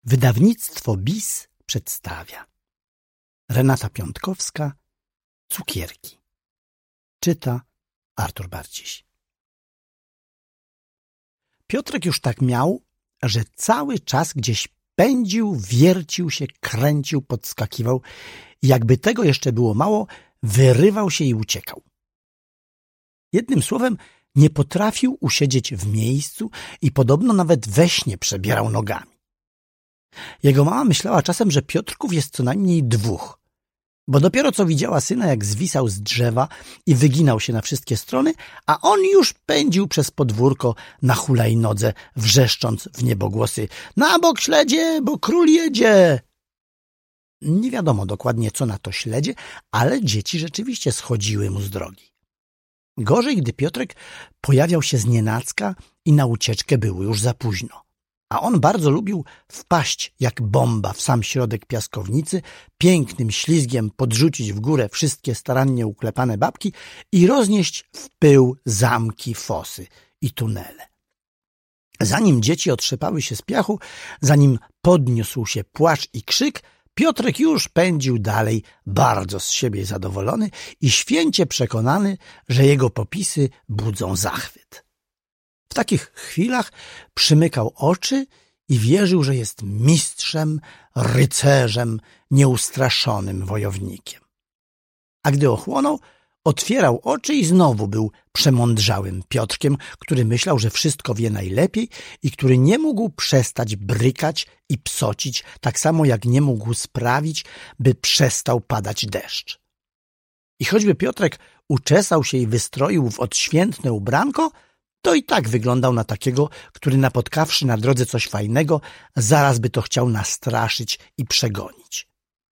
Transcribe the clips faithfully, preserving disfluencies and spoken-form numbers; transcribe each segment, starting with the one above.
Wydawnictwo B I S przedstawia. Renata Piątkowska, Cukierki. Czyta Artur Bardziś. Piotrek już tak miał, że cały czas gdzieś pędził, wiercił się, kręcił, podskakiwał i jakby tego jeszcze było mało, wyrywał się i uciekał. Jednym słowem, nie potrafił usiedzieć w miejscu i podobno nawet we śnie przebierał nogami. Jego mama myślała czasem, że Piotrków jest co najmniej dwóch, bo dopiero co widziała syna, jak zwisał z drzewa i wyginał się na wszystkie strony, a on już pędził przez podwórko na hulajnodze, wrzeszcząc w niebogłosy: na bok śledzie, bo król jedzie! Nie wiadomo dokładnie, co na to śledzie, ale dzieci rzeczywiście schodziły mu z drogi. Gorzej, gdy Piotrek pojawiał się znienacka i na ucieczkę było już za późno. A on bardzo lubił wpaść jak bomba w sam środek piaskownicy, pięknym ślizgiem podrzucić w górę wszystkie starannie uklepane babki i roznieść w pył zamki, fosy i tunele. Zanim dzieci otrzepały się z piachu, zanim podniósł się płacz i krzyk, Piotrek już pędził dalej, bardzo z siebie zadowolony i święcie przekonany, że jego popisy budzą zachwyt. W takich chwilach przymykał oczy i wierzył, że jest mistrzem, rycerzem, nieustraszonym wojownikiem. A gdy ochłonął, otwierał oczy i znowu był przemądrzałym Piotrkiem, który myślał, że wszystko wie najlepiej i który nie mógł przestać brykać i psocić, tak samo jak nie mógł sprawić, by przestał padać deszcz. I choćby Piotrek uczesał się i wystroił w odświętne ubranko, to i tak wyglądał na takiego, który napotkawszy na drodze coś fajnego, zaraz by to chciał nastraszyć i przegonić.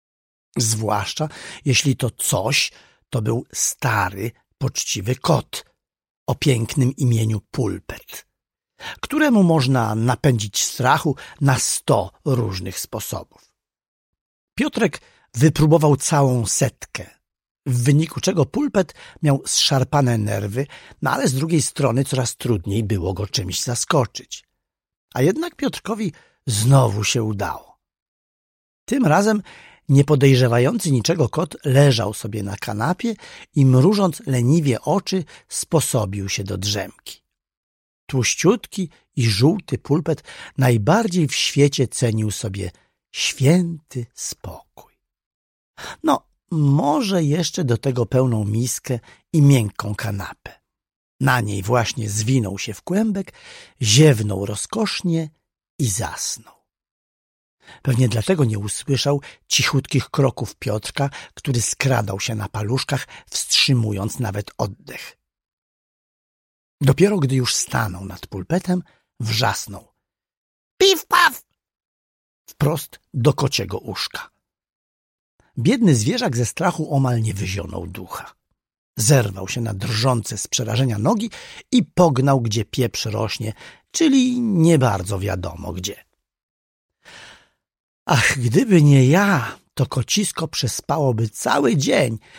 Zwłaszcza jeśli to coś to był stary, poczciwy kot o pięknym imieniu Pulpet, któremu można napędzić strachu na sto różnych sposobów. Piotrek wypróbował całą setkę, w wyniku czego Pulpet miał zszarpane nerwy, no ale z drugiej strony coraz trudniej było go czymś zaskoczyć. A jednak Piotrkowi znowu się udało. Tym razem niepodejrzewający niczego kot leżał sobie na kanapie i mrużąc leniwie oczy sposobił się do drzemki. Tłuściutki i żółty Pulpet najbardziej w świecie cenił sobie święty spokój. No, może jeszcze do tego pełną miskę i miękką kanapę. Na niej właśnie zwinął się w kłębek, ziewnął rozkosznie i zasnął. Pewnie dlatego nie usłyszał cichutkich kroków Piotrka, który skradał się na paluszkach, wstrzymując nawet oddech. Dopiero gdy już stanął nad Pulpetem, wrzasnął: pif paf! Wprost do kociego uszka. Biedny zwierzak ze strachu omal nie wyzionął ducha. Zerwał się na drżące z przerażenia nogi i pognał, gdzie pieprz rośnie, czyli nie bardzo wiadomo gdzie. Ach, gdyby nie ja, to kocisko przespałoby cały dzień,